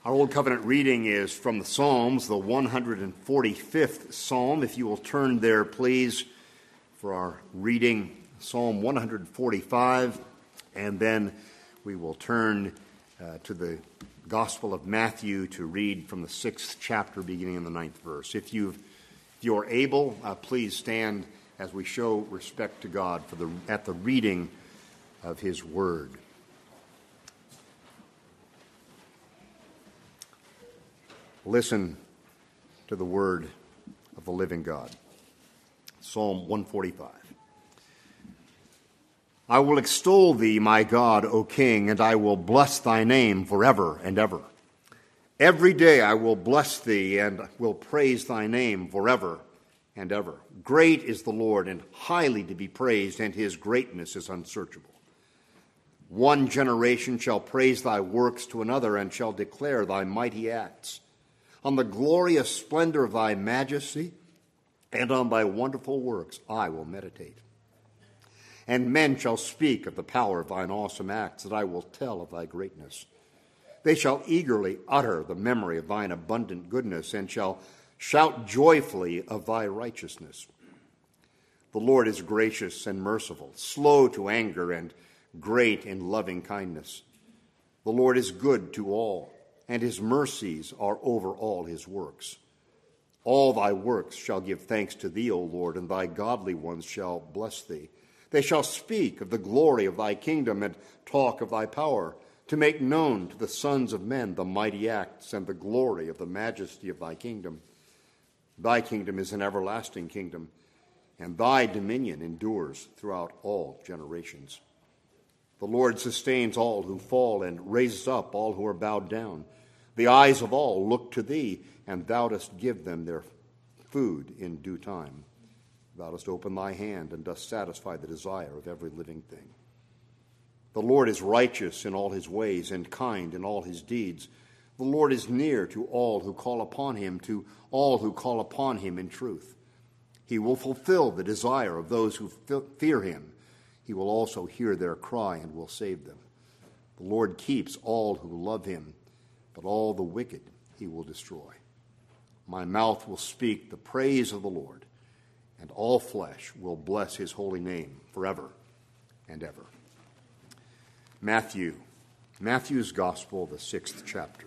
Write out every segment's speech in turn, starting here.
Our Old Covenant reading is from the Psalms, the 145th Psalm. If you will turn there, please, for our reading, Psalm 145, and then we will turn to the Gospel of Matthew to read from the 6th chapter, beginning in the 9th verse. If you're able, please stand as we show respect to God at the reading of His Word. Listen to the word of the living God. Psalm 145. I will extol thee, my God, O King, and I will bless thy name forever and ever. Every day I will bless thee and will praise thy name forever and ever. Great is the Lord and highly to be praised, and his greatness is unsearchable. One generation shall praise thy works to another and shall declare thy mighty acts. On the glorious splendor of thy majesty and on thy wonderful works I will meditate. And men shall speak of the power of thine awesome acts, that I will tell of thy greatness. They shall eagerly utter the memory of thine abundant goodness and shall shout joyfully of thy righteousness. The Lord is gracious and merciful, slow to anger and great in loving kindness. The Lord is good to all, and his mercies are over all his works. All thy works shall give thanks to thee, O Lord, and thy godly ones shall bless thee. They shall speak of the glory of thy kingdom and talk of thy power, to make known to the sons of men the mighty acts and the glory of the majesty of thy kingdom. Thy kingdom is an everlasting kingdom, and thy dominion endures throughout all generations. The Lord sustains all who fall and raises up all who are bowed down. The eyes of all look to thee, and thou dost give them their food in due time. Thou dost open thy hand and dost satisfy the desire of every living thing. The Lord is righteous in all his ways and kind in all his deeds. The Lord is near to all who call upon him, to all who call upon him in truth. He will fulfill the desire of those who fear him. He will also hear their cry and will save them. The Lord keeps all who love him, but all the wicked he will destroy. My mouth will speak the praise of the Lord, and all flesh will bless his holy name forever and ever. Matthew's Gospel, the 6th chapter.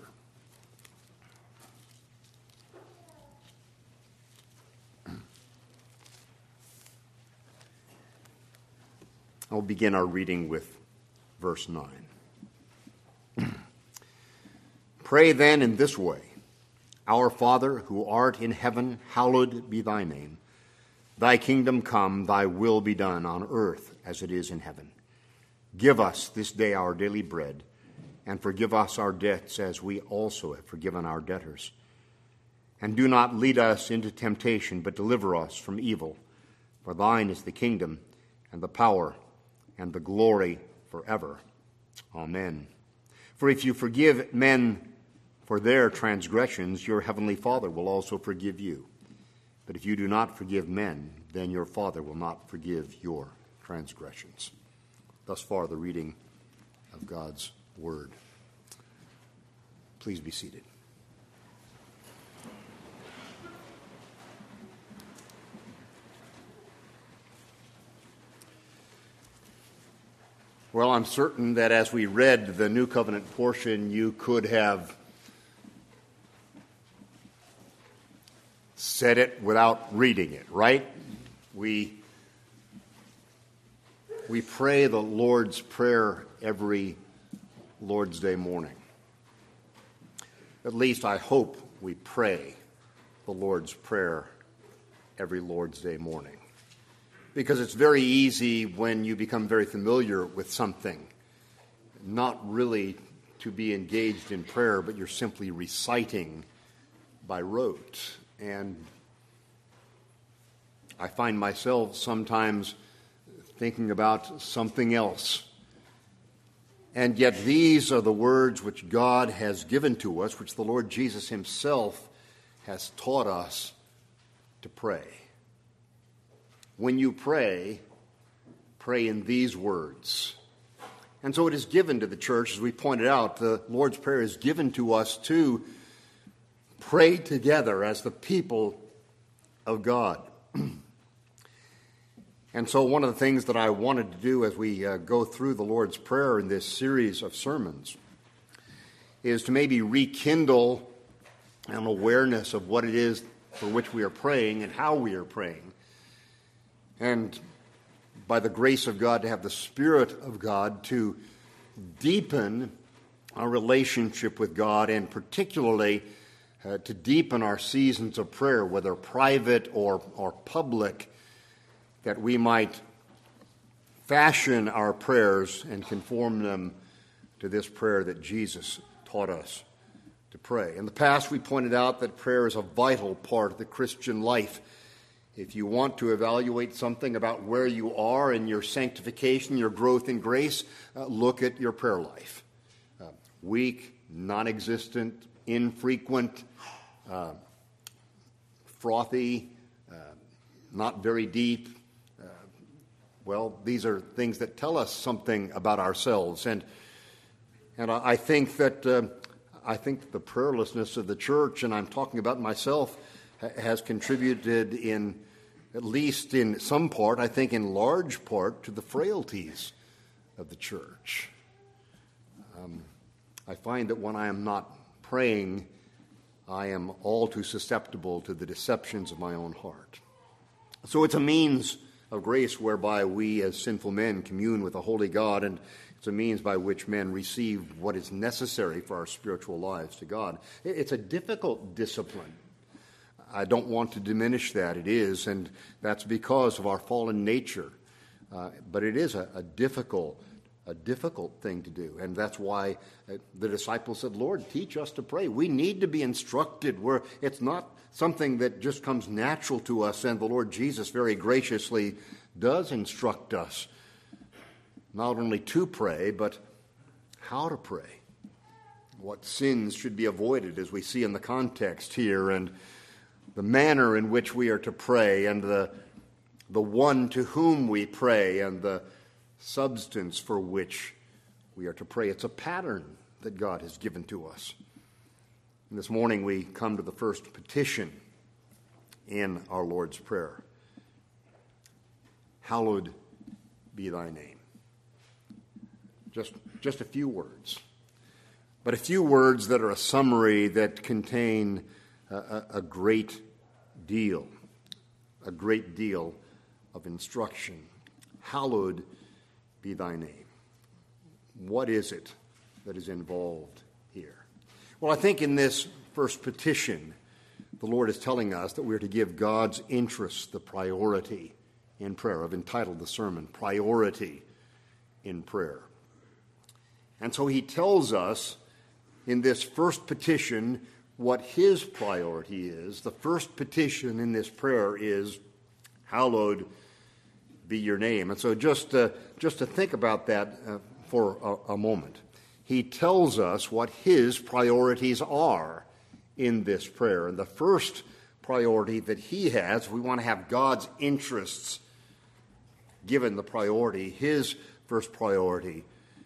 I'll begin our reading with verse 9. Pray then in this way: Our Father, who art in heaven, hallowed be thy name. Thy kingdom come, thy will be done on earth as it is in heaven. Give us this day our daily bread, and forgive us our debts as we also have forgiven our debtors. And do not lead us into temptation, but deliver us from evil. For thine is the kingdom, and the power, and the glory forever. Amen. For if you forgive men for their transgressions, your heavenly Father will also forgive you. But if you do not forgive men, then your Father will not forgive your transgressions. Thus far, the reading of God's Word. Please be seated. Well, I'm certain that as we read the New Covenant portion, you could have said it without reading it, right? We pray the Lord's Prayer every Lord's Day morning. At least I hope we pray the Lord's Prayer every Lord's Day morning. Because it's very easy when you become very familiar with something, not really to be engaged in prayer, but you're simply reciting by rote. And I find myself sometimes thinking about something else. And yet these are the words which God has given to us, which the Lord Jesus himself has taught us to pray. When you pray, pray in these words. And so it is given to the church, as we pointed out, the Lord's Prayer is given to us to pray together as the people of God. And so one of the things that I wanted to do as we go through the Lord's Prayer in this series of sermons is to maybe rekindle an awareness of what it is for which we are praying and how we are praying. And by the grace of God, to have the Spirit of God to deepen our relationship with God, and particularly to deepen our seasons of prayer, whether private or public, that we might fashion our prayers and conform them to this prayer that Jesus taught us to pray. In the past, we pointed out that prayer is a vital part of the Christian life. If you want to evaluate something about where you are in your sanctification, your growth in grace, look at your prayer life. Weak, non-existent, infrequent, frothy, not very deep. Well, these are things that tell us something about ourselves. And I think that the prayerlessness of the church, and I'm talking about myself, has contributed in, at least in some part, I think in large part, to the frailties of the church. I find that when I am not praying, I am all too susceptible to the deceptions of my own heart. So it's a means of grace whereby we as sinful men commune with a holy God, and it's a means by which men receive what is necessary for our spiritual lives to God. It's a difficult discipline. I don't want to diminish that. It is, and that's because of our fallen nature. But it is a difficult thing to do, and that's why the disciples said, "Lord, teach us to pray." We need to be instructed. It's not something that just comes natural to us, and the Lord Jesus very graciously does instruct us not only to pray, but how to pray. What sins should be avoided, as we see in the context here, and the manner in which we are to pray, and the one to whom we pray, and the substance for which we are to pray. It's a pattern that God has given to us. And this morning we come to the first petition in our Lord's Prayer. Hallowed be thy name. Just a few words. But a few words that are a summary that contain a great deal of instruction. Hallowed be thy name. What is it that is involved here? Well, I think in this first petition, the Lord is telling us that we're to give God's interests the priority in prayer. I've entitled the sermon, Priority in Prayer. And so he tells us in this first petition what his priority is. The first petition in this prayer is, hallowed be your name. And so just to think about that for a moment. He tells us what his priorities are in this prayer. And the first priority that he has, we want to have God's interests given the priority. His first priority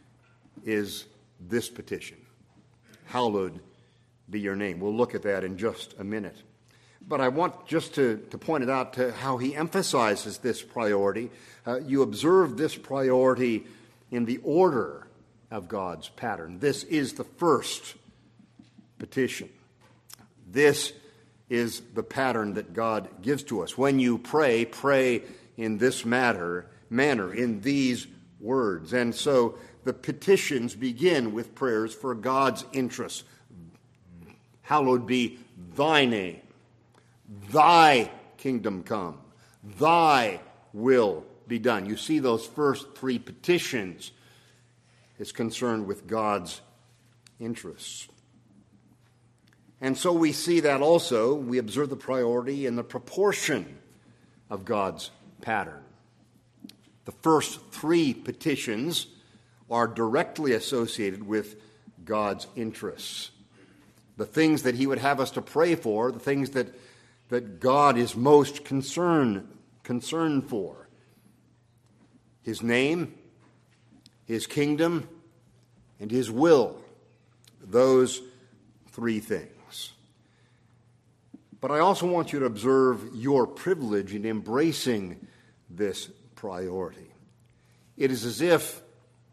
is this petition. Hallowed be your name. We'll look at that in just a minute. But I want just to point it out to how he emphasizes this priority. You observe this priority in the order of God's pattern. This is the first petition. This is the pattern that God gives to us. When you pray, pray in this manner, in these words. And so the petitions begin with prayers for God's interests. Hallowed be thy name. Thy kingdom come. Thy will be done. You see those first three petitions is concerned with God's interests. And so we see that also, we observe the priority in the proportion of God's pattern. The first three petitions are directly associated with God's interests. The things that he would have us to pray for, the things that God is most concerned for. His name, his kingdom, and his will. Those three things. But I also want you to observe your privilege in embracing this priority. It is as if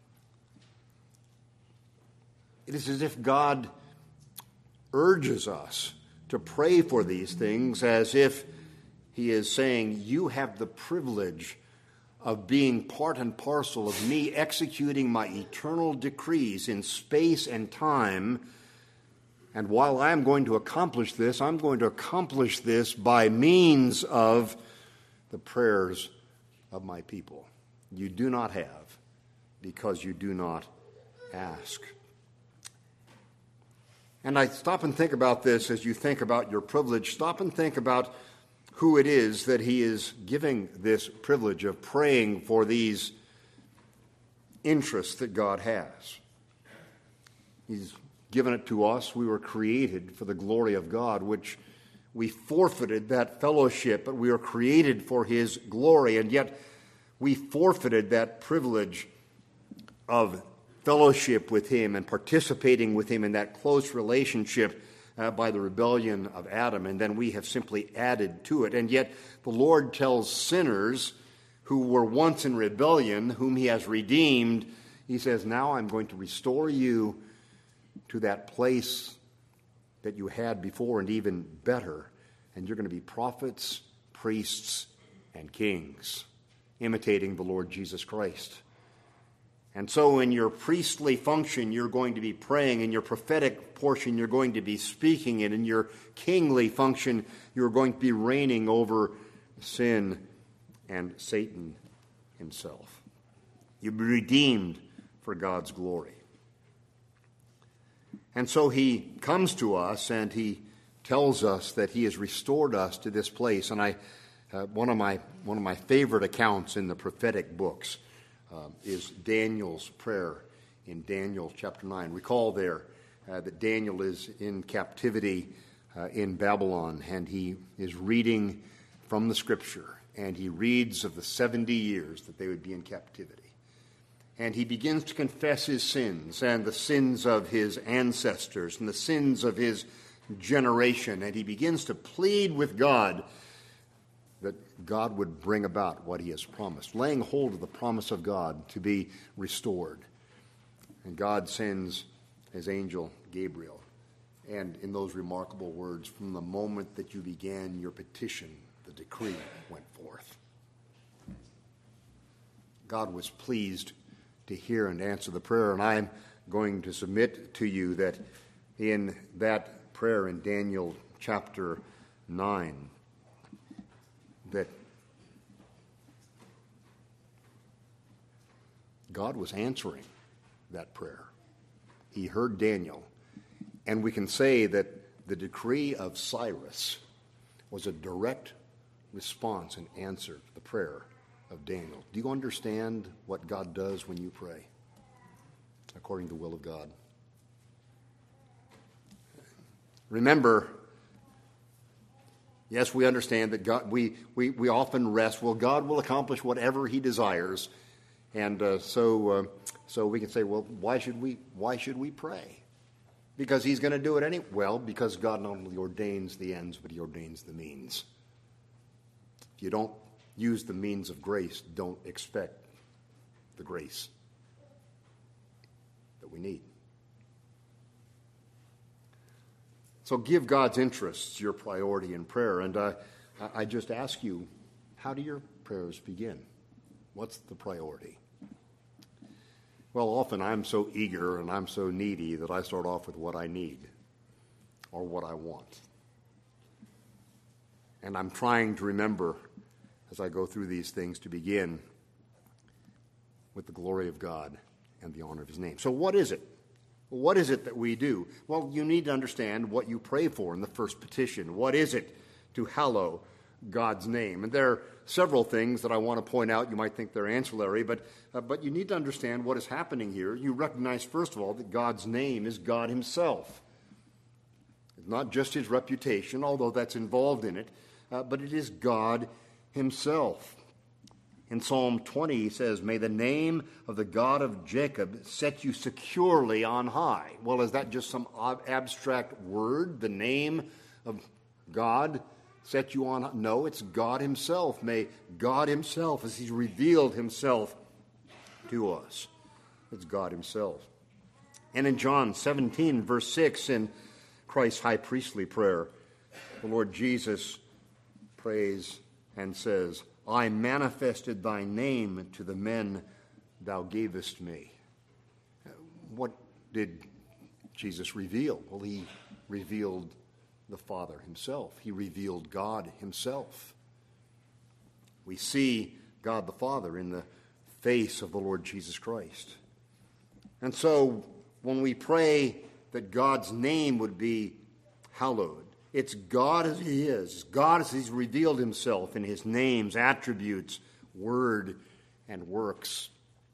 God urges us to pray for these things, as if he is saying, you have the privilege of being part and parcel of me executing my eternal decrees in space and time. And while I am going to accomplish this, I'm going to accomplish this by means of the prayers of my people. You do not have because you do not ask. And I stop and think about this as you think about your privilege. Stop and think about who it is that he is giving this privilege of praying for these interests that God has. He's given it to us. We were created for the glory of God, which we forfeited that fellowship, but we were created for his glory, and yet we forfeited that privilege of fellowship with him and participating with him in that close relationship by the rebellion of Adam, and then we have simply added to it. And yet the Lord tells sinners who were once in rebellion, whom he has redeemed, he says, now I'm going to restore you to that place that you had before, and even better, and you're going to be prophets, priests, and kings, imitating the Lord Jesus Christ. And so in your priestly function, you're going to be praying. In your prophetic portion, you're going to be speaking. And in your kingly function, you're going to be reigning over sin and Satan himself. You'll be redeemed for God's glory. And so he comes to us and he tells us that he has restored us to this place. And one of my favorite accounts in the prophetic books is Daniel's prayer in Daniel chapter 9. Recall there that Daniel is in captivity in Babylon, and he is reading from the Scripture, and he reads of the 70 years that they would be in captivity. And he begins to confess his sins and the sins of his ancestors and the sins of his generation, and he begins to plead with God that God would bring about what he has promised, laying hold of the promise of God to be restored. And God sends his angel Gabriel. And in those remarkable words, from the moment that you began your petition, the decree went forth. God was pleased to hear and answer the prayer, and I'm going to submit to you that in that prayer in Daniel chapter 9, that God was answering that prayer. He heard Daniel, and we can say that the decree of Cyrus was a direct response and answer to the prayer of Daniel. Do you understand what God does when you pray according to the will of God? Remember, yes, we understand that God. We often rest. Well, God will accomplish whatever he desires, and so we can say, well, why should we pray? Because he's going to do it anyway. Well, because God not only ordains the ends, but he ordains the means. If you don't use the means of grace, don't expect the grace that we need. So give God's interests your priority in prayer. And I just ask you, how do your prayers begin? What's the priority? Well, often I'm so eager and I'm so needy that I start off with what I need or what I want. And I'm trying to remember, as I go through these things, to begin with the glory of God and the honor of his name. So what is it? What is it that we do? Well, you need to understand what you pray for in the first petition. What is it to hallow God's name? And there are several things that I want to point out. You might think they're ancillary, but you need to understand what is happening here. You recognize, first of all, that God's name is God himself. It's not just his reputation, although that's involved in it, but it is God himself. In Psalm 20, he says, "May the name of the God of Jacob set you securely on high." Well, is that just some abstract word? The name of God set you on high? No, it's God himself. May God himself, as he's revealed himself to us, it's God himself. And in John 17, verse 6, in Christ's high priestly prayer, the Lord Jesus prays and says, "I manifested thy name to the men thou gavest me." What did Jesus reveal? Well, he revealed the Father himself. He revealed God himself. We see God the Father in the face of the Lord Jesus Christ. And so when we pray that God's name would be hallowed, it's God as he is, God as he's revealed himself in his names, attributes, word, and works.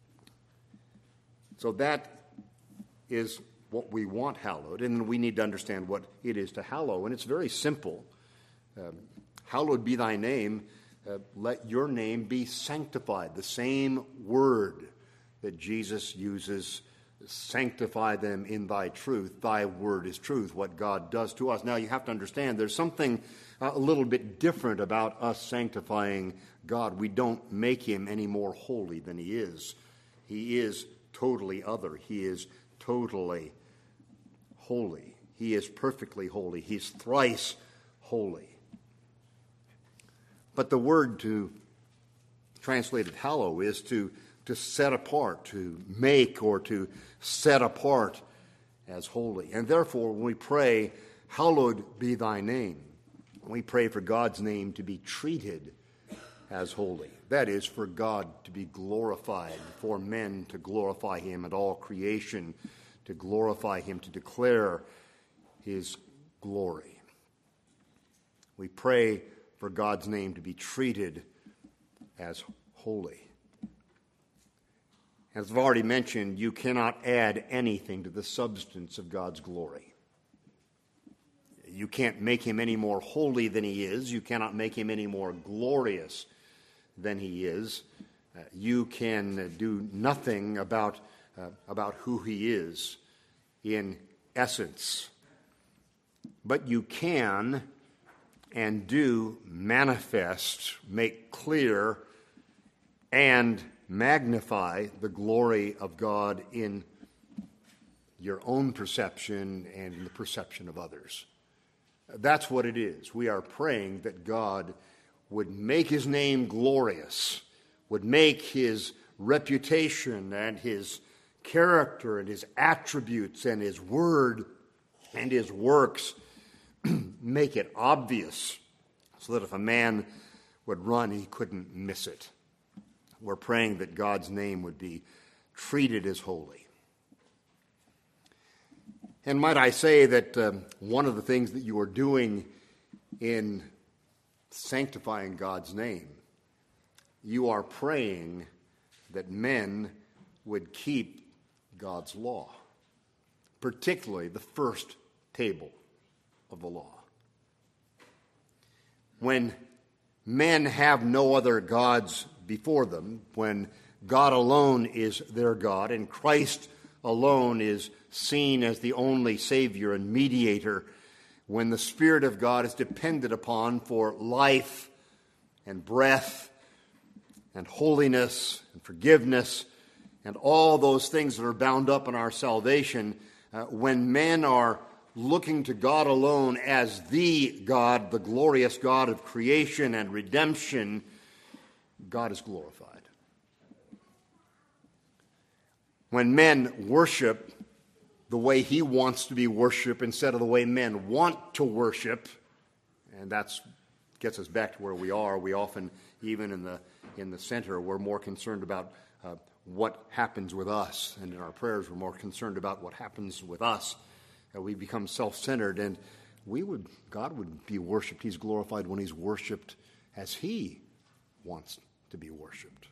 So that is what we want hallowed, and we need to understand what it is to hallow. And it's very simple. Hallowed be thy name. Let your name be sanctified. The same word that Jesus uses, sanctify them in thy truth. Thy word is truth, what God does to us. Now you have to understand there's something a little bit different about us sanctifying God. We don't make him any more holy than he is. He is totally other. He is totally holy. He is perfectly holy. He's thrice holy. But the word to translated hallow is to set apart, to make or to set apart as holy. And therefore, when we pray, "Hallowed be thy name," we pray for God's name to be treated as holy. That is, for God to be glorified, for men to glorify him, and all creation to glorify him, to declare his glory. We pray for God's name to be treated as holy. As I've already mentioned, you cannot add anything to the substance of God's glory. You can't make him any more holy than he is. You cannot make him any more glorious than he is. You can do nothing about who he is in essence. But you can and do manifest, make clear, and magnify the glory of God in your own perception and in the perception of others. That's what it is. We are praying that God would make his name glorious, would make his reputation and his character and his attributes and his word and his works make it obvious so that if a man would run, he couldn't miss it. We're praying that God's name would be treated as holy. And might I say that one of the things that you are doing in sanctifying God's name, you are praying that men would keep God's law, particularly the first table of the law. When men have no other gods before them, when God alone is their God and Christ alone is seen as the only Savior and mediator, when the Spirit of God is depended upon for life and breath and holiness and forgiveness and all those things that are bound up in our salvation, when men are looking to God alone as the God, the glorious God of creation and redemption, God is glorified. When men worship the way he wants to be worshipped instead of the way men want to worship, and that gets us back to where we are. We often, even in the center, we're more concerned about what happens with us, and in our prayers we're more concerned about what happens with us. We become self-centered, and God would be worshipped. He's glorified when he's worshipped as he wants to be worshipped.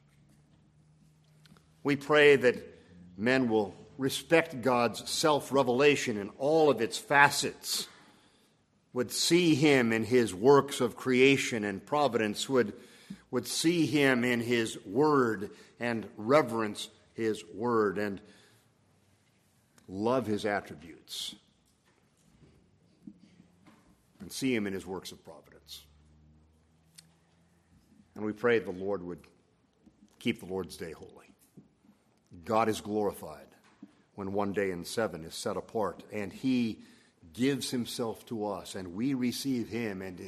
We pray that men will respect God's self-revelation in all of its facets, would see him in his works of creation and providence, would would see him in his word and reverence his word and love his attributes and see him in his works of providence. And we pray the Lord would keep the Lord's day holy. God is glorified when one day in 7 is set apart, and he gives himself to us, and we receive him, and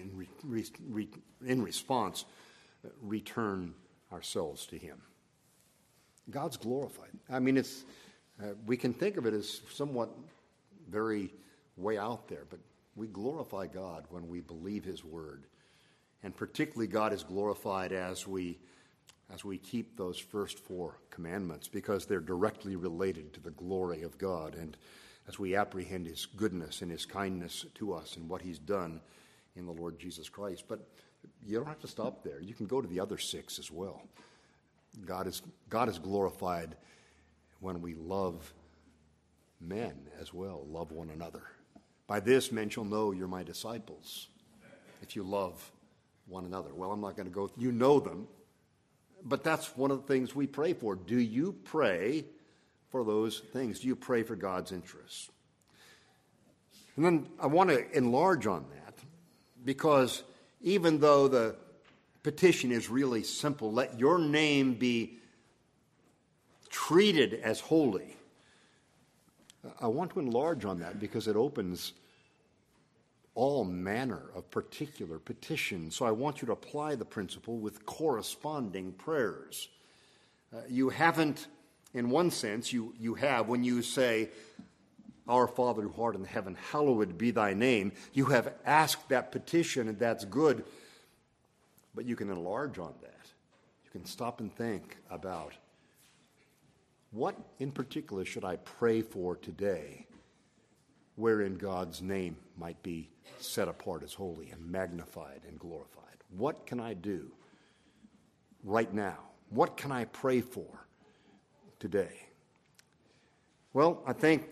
in response, return ourselves to him. God's glorified. I mean, we can think of it as somewhat very way out there, but we glorify God when we believe his word. And particularly God is glorified as we keep those first 4 commandments, because they're directly related to the glory of God, and as we apprehend his goodness and his kindness to us and what he's done in the Lord Jesus Christ. But you don't have to stop there. You can go to the other 6 as well. God is glorified when we love men as well, love one another. By this men shall know you're my disciples, if you love one another. Well, I'm not going to go, you know them, but that's one of the things we pray for. Do you pray for those things? Do you pray for God's interests? And then I want to enlarge on that, because even though the petition is really simple, let your name be treated as holy, I want to enlarge on that because it opens all manner of particular petitions. So I want you to apply the principle with corresponding prayers. You haven't, in one sense, you have when you say, Our Father who art in heaven, hallowed be thy name. You have asked that petition, and that's good. But you can enlarge on that. You can stop and think about, what in particular should I pray for today, wherein God's name might be set apart as holy and magnified and glorified? What can I do right now? What can I pray for today? Well, I think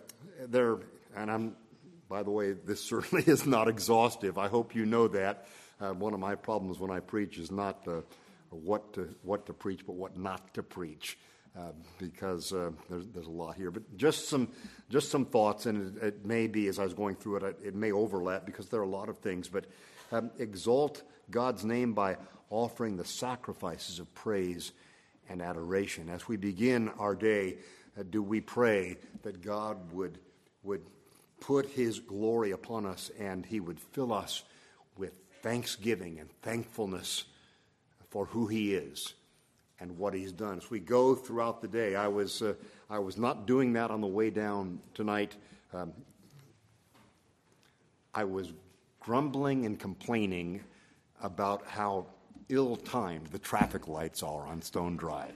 by the way, this certainly is not exhaustive. I hope you know that. One of my problems when I preach is not what to preach, but what not to preach, because there's a lot here. But just some thoughts, and it may be, as I was going through it, it may overlap because there are a lot of things. But exalt God's name by offering the sacrifices of praise and adoration. As we begin our day, do we pray that God would put his glory upon us, and he would fill us with thanksgiving and thankfulness for who he is and what he's done. As we go throughout the day, I was not doing that on the way down tonight. I was grumbling and complaining about how ill-timed the traffic lights are on Stone Drive.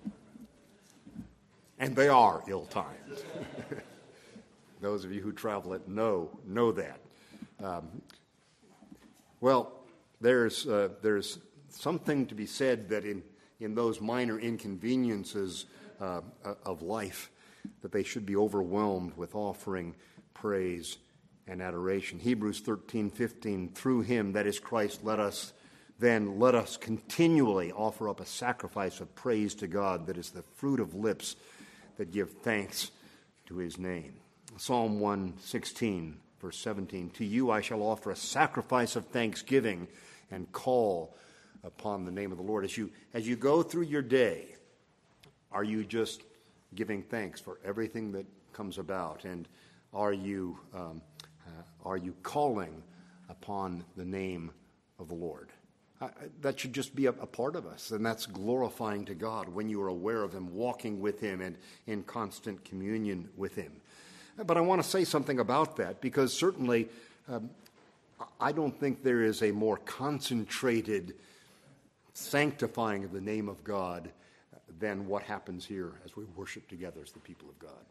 And they are ill-timed. Those of you who travel it know that. Well, there's something to be said that in those minor inconveniences of life, that they should be overwhelmed with offering praise and adoration. Hebrews 13:15, through him, that is Christ, let us continually offer up a sacrifice of praise to God, that is the fruit of lips that give thanks to his name. Psalm 116, verse 17, to you I shall offer a sacrifice of thanksgiving and call upon the name of the Lord. As you go through your day, are you just giving thanks for everything that comes about? And are you calling upon the name of the Lord? That should just be a part of us, and that's glorifying to God when you are aware of him, walking with him, and in constant communion with him. But I want to say something about that, because certainly I don't think there is a more concentrated sanctifying of the name of God than what happens here as we worship together as the people of God.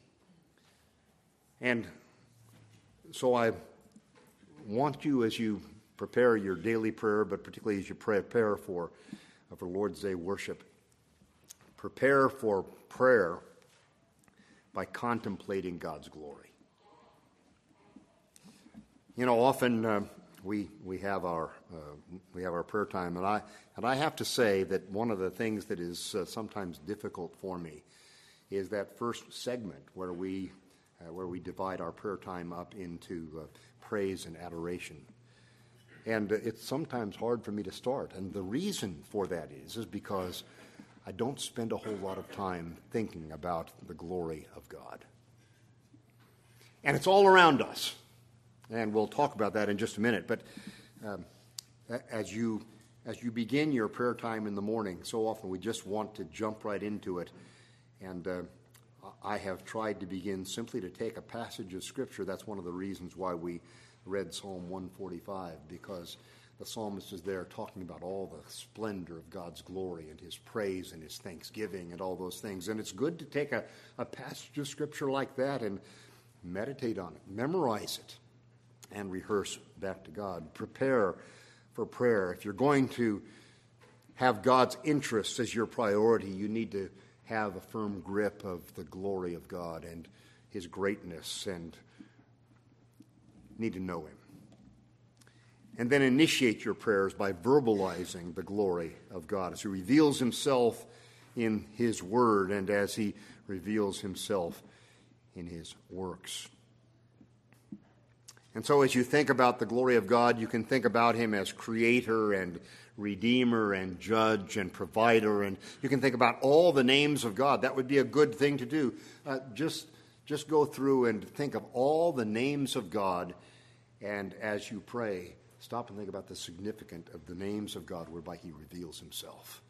And so I want you, as you prepare your daily prayer, but particularly as you prepare for Lord's Day worship, prepare for prayer by contemplating God's glory. You know, often we have our prayer time, and I have to say that one of the things that is sometimes difficult for me is that first segment where we divide our prayer time up into praise and adoration, and it's sometimes hard for me to start, and the reason for that is because I don't spend a whole lot of time thinking about the glory of God, and it's all around us. And we'll talk about that in just a minute. But as you begin your prayer time in the morning, so often we just want to jump right into it. And I have tried to begin simply to take a passage of Scripture. That's one of the reasons why we read Psalm 145, because the psalmist is there talking about all the splendor of God's glory and his praise and his thanksgiving and all those things. And it's good to take a passage of Scripture like that and meditate on it, memorize it, and rehearse back to God. Prepare for prayer. If you're going to have God's interests as your priority, you need to have a firm grip of the glory of God and his greatness, and need to know him. And then initiate your prayers by verbalizing the glory of God as he reveals himself in his word and as he reveals himself in his works. And so as you think about the glory of God, you can think about him as creator and redeemer and judge and provider, and you can think about all the names of God. That would be a good thing to do. Just go through and think of all the names of God, and as you pray, stop and think about the significance of the names of God whereby he reveals himself.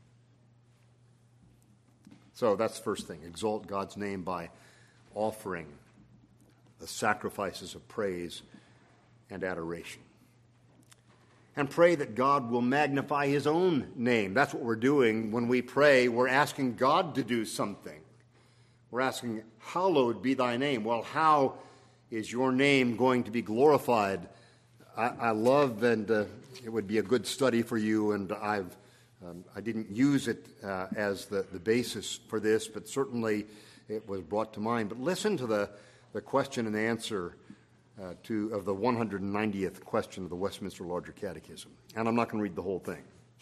So that's the first thing. Exalt God's name by offering the sacrifices of praise and adoration. And pray that God will magnify his own name. That's what we're doing when we pray. We're asking God to do something. We're asking, hallowed be thy name. Well, how is your name going to be glorified? I love, and it would be a good study for you, and I didn't use it as the basis for this, but certainly it was brought to mind. But listen to the question and answer of the 190th question of the Westminster Larger Catechism. And I'm not going to read the whole thing.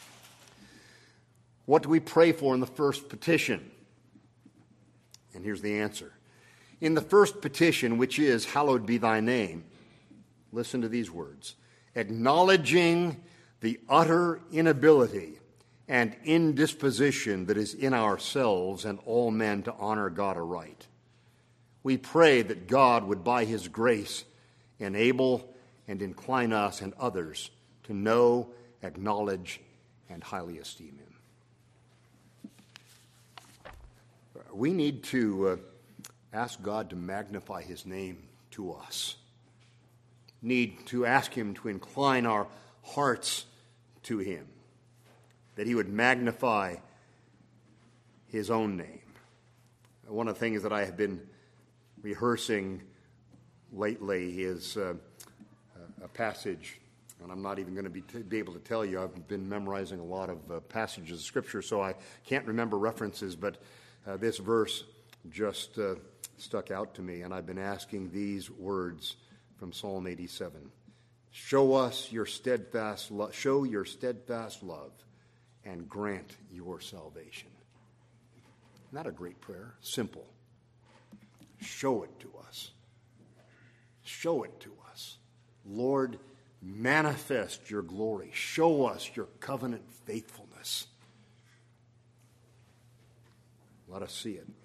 What do we pray for in the first petition? And here's the answer. In the first petition, which is, hallowed be thy name, listen to these words. Acknowledging the utter inability and indisposition that is in ourselves and all men to honor God aright, we pray that God would by his grace enable and incline us and others to know, acknowledge, and highly esteem him. We need to ask God to magnify his name to us. Need to ask him to incline our hearts to him, that he would magnify his own name. One of the things that I have been rehearsing lately is a passage, and I'm not even going to be able to tell you. I've been memorizing a lot of passages of Scripture, so I can't remember references, but this verse just stuck out to me, and I've been asking these words from Psalm 87. Show your steadfast love, and grant your salvation. Isn't that a great prayer? Simple. Show it to us. Show it to us. Lord, manifest your glory. Show us your covenant faithfulness. Let us see it.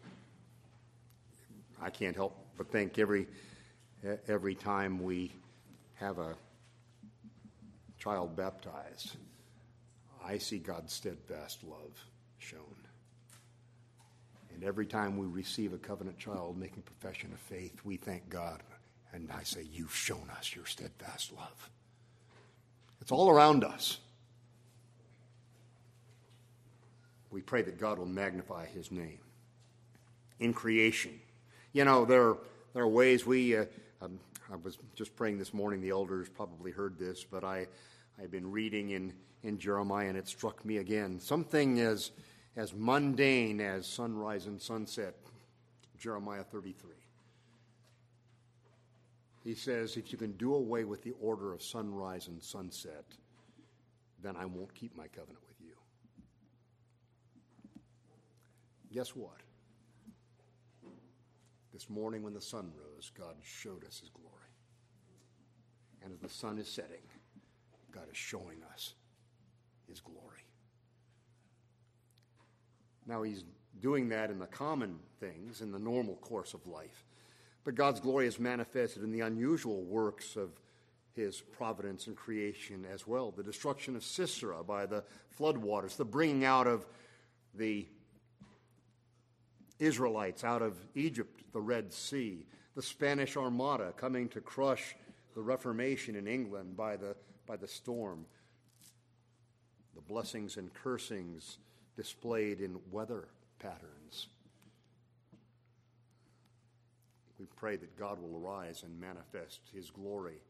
I can't help but think every time we have a child baptized, I see God's steadfast love shown. And every time we receive a covenant child making profession of faith, we thank God. And I say, you've shown us your steadfast love. It's all around us. We pray that God will magnify his name. In creation. You know, there are ways I was just praying this morning, the elders probably heard this, but I've been reading in Jeremiah, and it struck me again. Something as mundane as sunrise and sunset, Jeremiah 33. He says, if you can do away with the order of sunrise and sunset, then I won't keep my covenant with you. Guess what? This morning when the sun rose, God showed us his glory. And as the sun is setting, God is showing us his glory. Now he's doing that in the common things, in the normal course of life. But God's glory is manifested in the unusual works of his providence and creation as well. The destruction of Sisera by the floodwaters, the bringing out of the Israelites out of Egypt, the Red Sea, the Spanish Armada coming to crush the Reformation in England by the storm, the blessings and cursings displayed in weather patterns. We pray that God will arise and manifest his glory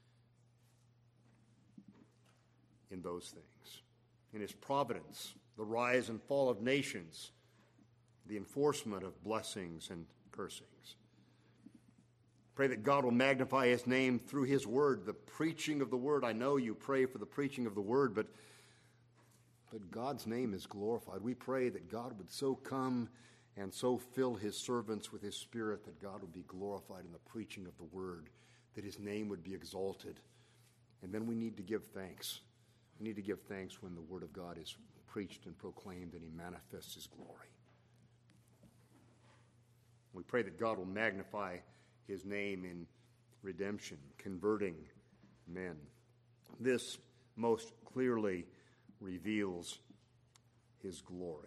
in those things. In his providence, the rise and fall of nations, the enforcement of blessings and cursings. Pray that God will magnify his name through his word, the preaching of the word. I know you pray for the preaching of the word, but God's name is glorified. We pray that God would so come and so fill his servants with his Spirit that God would be glorified in the preaching of the word, that his name would be exalted. And then we need to give thanks. We need to give thanks when the word of God is preached and proclaimed and he manifests his glory. We pray that God will magnify his name in redemption, converting men. This most clearly reveals his glory.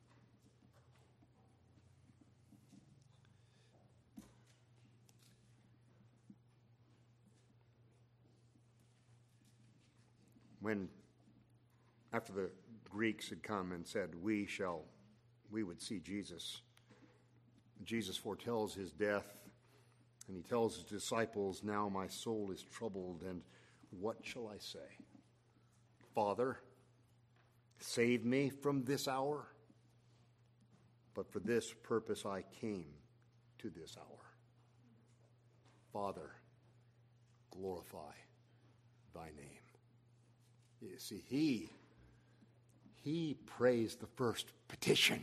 When, after the Greeks had come and said, we would see Jesus, Jesus foretells his death, and he tells his disciples, now my soul is troubled, and what shall I say? Father, save me from this hour, but for this purpose I came to this hour. Father, glorify thy name. You see, he prays the first petition.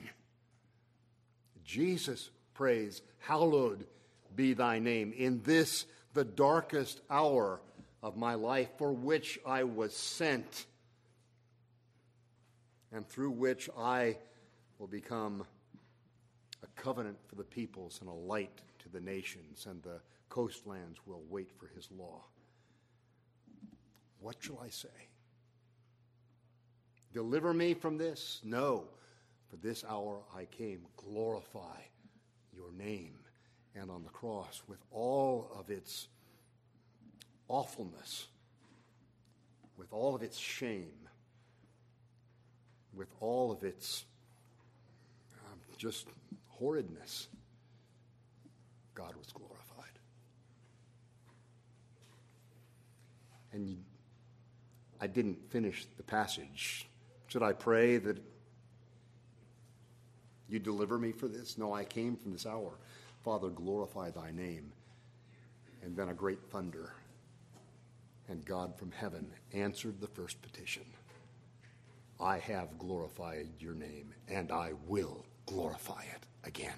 Jesus prays, hallowed be thy name in this, the darkest hour of my life, for which I was sent, and through which I will become a covenant for the peoples and a light to the nations, and the coastlands will wait for his law. What shall I say? Deliver me from this? No, for this hour I came. Glorify your name. And on the cross, with all of its awfulness, with all of its shame, with all of its just horridness, God was glorified. And I didn't finish the passage. Should I pray that you deliver me for this? No, I came from this hour. Father, glorify thy name. And then a great thunder. And God from heaven answered the first petition. I have glorified your name, and I will glorify it again.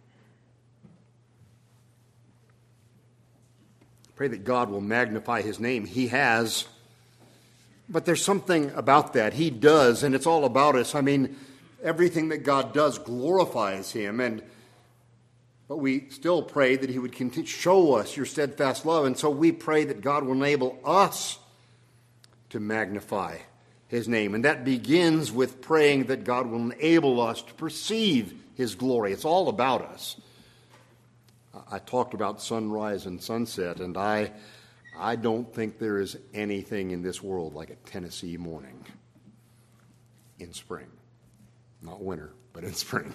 Pray that God will magnify his name. He has. But there's something about that. He does, and it's all about us. I mean, everything that God does glorifies him, but we still pray that he would continue to show us your steadfast love, and so we pray that God will enable us to magnify his name. And that begins with praying that God will enable us to perceive his glory. It's all about us. I talked about sunrise and sunset, and I don't think there is anything in this world like a Tennessee morning in spring. Not winter, but in spring.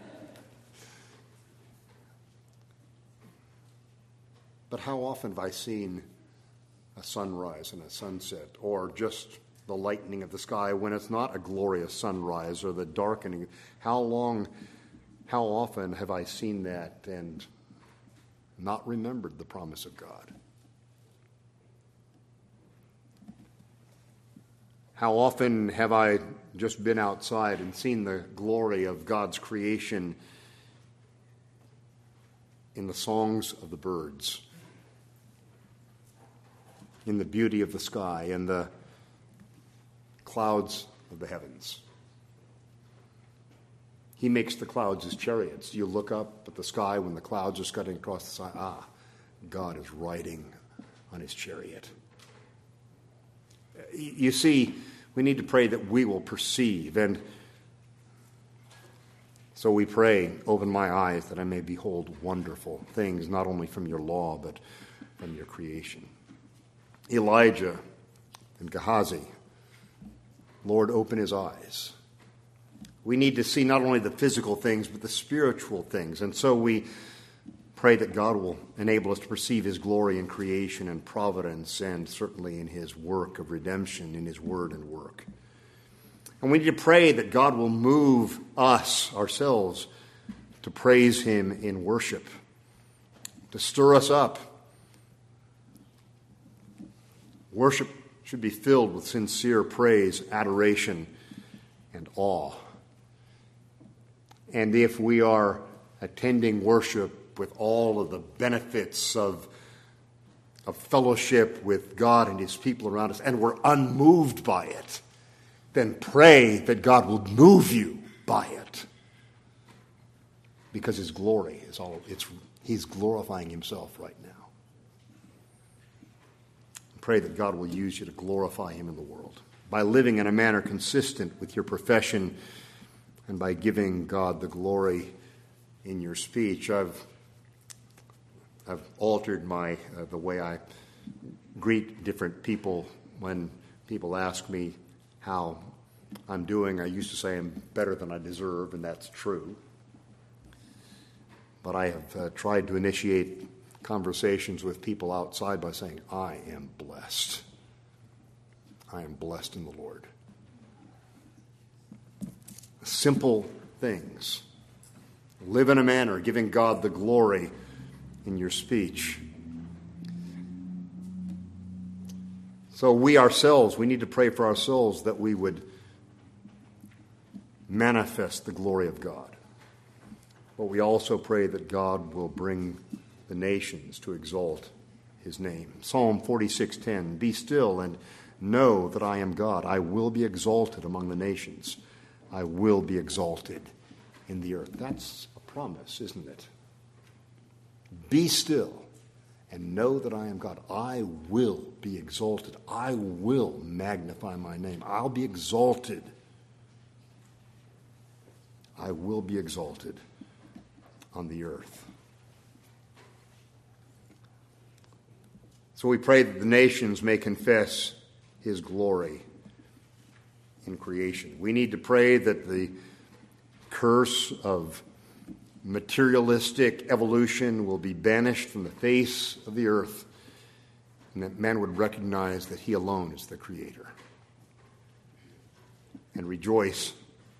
But how often have I seen a sunrise and a sunset, or just the lightening of the sky when it's not a glorious sunrise, or the darkening? How often have I seen that and not remembered the promise of God? How often have I just been outside and seen the glory of God's creation in the songs of the birds, in the beauty of the sky, in the clouds of the heavens. He makes the clouds his chariots. You look up at the sky when the clouds are scudding across the sky. God is riding on his chariot. You see, we need to pray that we will perceive. And so we pray, open my eyes that I may behold wonderful things, not only from your law, but from your creation. Elijah and Gehazi, Lord, open his eyes. We need to see not only the physical things, but the spiritual things. And so we pray that God will enable us to perceive his glory in creation and providence, and certainly in his work of redemption, in his word and work. And we need to pray that God will move us, ourselves, to praise him in worship, to stir us up. Worship should be filled with sincere praise, adoration, and awe. And if we are attending worship with all of the benefits of fellowship with God and his people around us, and we're unmoved by it, then pray that God will move you by it. Because his glory is he's glorifying himself right now. Pray that God will use you to glorify him in the world by living in a manner consistent with your profession and by giving God the glory in your speech. I've altered the way I greet different people when people ask me how I'm doing. I used to say I'm better than I deserve, and that's true. But I have tried to initiate conversations with people outside by saying, I am blessed. I am blessed in the Lord. Simple things. Live in a manner giving God the glory in your speech. So we need to pray for ourselves that we would manifest the glory of God. But we also pray that God will bring the nations to exalt his name. Psalm 46:10, be still and know that I am God. I will be exalted among the nations. I will be exalted in the earth. That's a promise, isn't it? Be still and know that I am God. I will be exalted. I will magnify my name. I'll be exalted. I will be exalted on the earth. So we pray that the nations may confess his glory in creation. We need to pray that the curse of materialistic evolution will be banished from the face of the earth, and that man would recognize that he alone is the creator and rejoice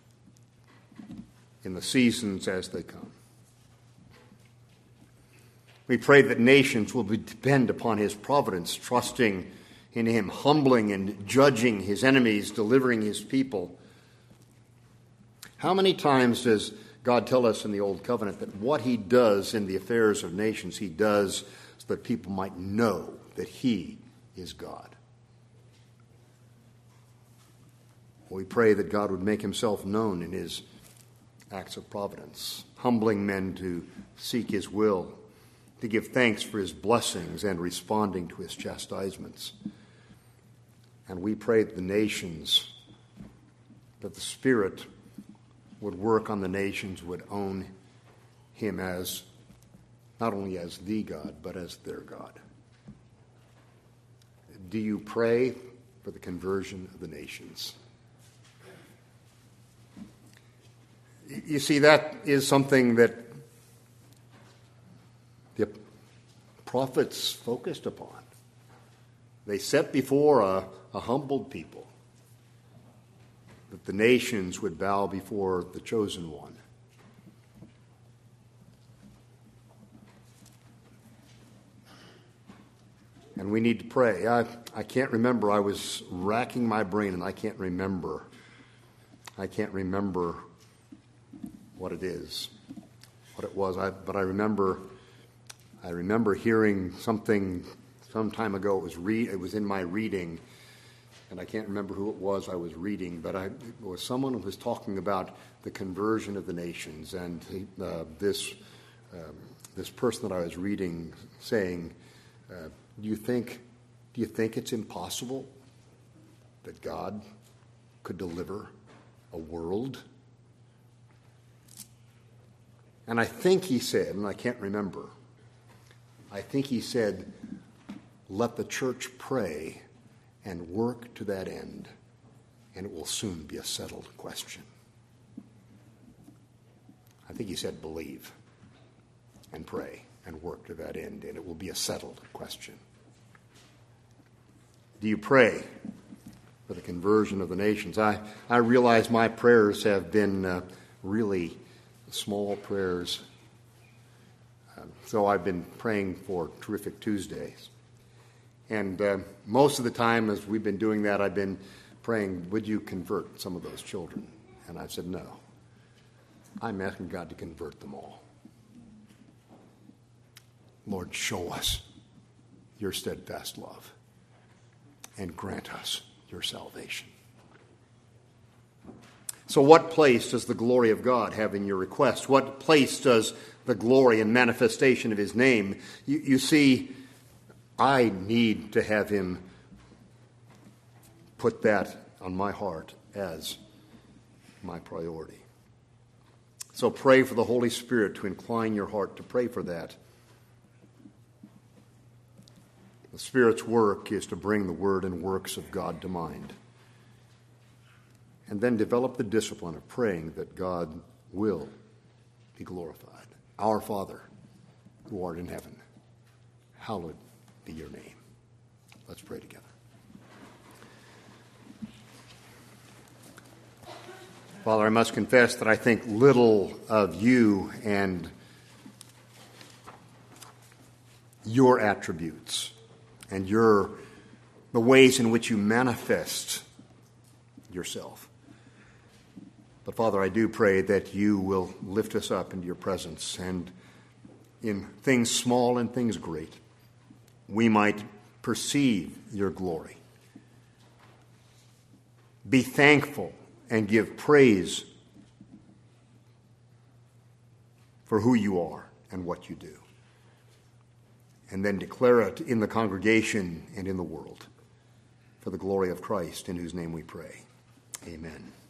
in the seasons as they come. We pray that nations will depend upon his providence, trusting in him, humbling and judging his enemies, delivering his people. How many times does God tell us in the Old Covenant that what he does in the affairs of nations, he does so that people might know that he is God? We pray that God would make himself known in his acts of providence, humbling men to seek his will, to give thanks for his blessings and responding to his chastisements. And we pray that the nations, that the Spirit would work on the nations, would own him as, not only as the God, but as their God. Do you pray for the conversion of the nations? You see, that is something that the prophets focused upon. They set before a humbled people that the nations would bow before the chosen one. And we need to pray. I can't remember. I was racking my brain, and I can't remember. I can't remember what it is, what it was. But I remember hearing something some time ago. It was in my reading, and I can't remember who it was I was reading, but it was someone who was talking about the conversion of the nations, and this person that I was reading saying, do you think it's impossible that God could deliver a world? And I think he said, and I can't remember, I think he said, let the church pray and work to that end, and it will soon be a settled question. I think he said believe and pray and work to that end, and it will be a settled question. Do you pray for the conversion of the nations? I realize my prayers have been really small prayers. So I've been praying for Terrific Tuesdays. And most of the time as we've been doing that, I've been praying, would you convert some of those children? And I've said, no. I'm asking God to convert them all. Lord, show us your steadfast love and grant us your salvation. So what place does the glory of God have in your request? What place does the glory and manifestation of his name? You see, I need to have him put that on my heart as my priority. So pray for the Holy Spirit to incline your heart to pray for that. The Spirit's work is to bring the word and works of God to mind. And then develop the discipline of praying that God will be glorified. Our Father, who art in heaven, hallowed be your name. Let's pray together. Father, I must confess that I think little of you and your attributes and the ways in which you manifest yourself. But Father, I do pray that you will lift us up into your presence, and in things small and things great, we might perceive your glory, be thankful, and give praise for who you are and what you do, and then declare it in the congregation and in the world for the glory of Christ, in whose name we pray. Amen.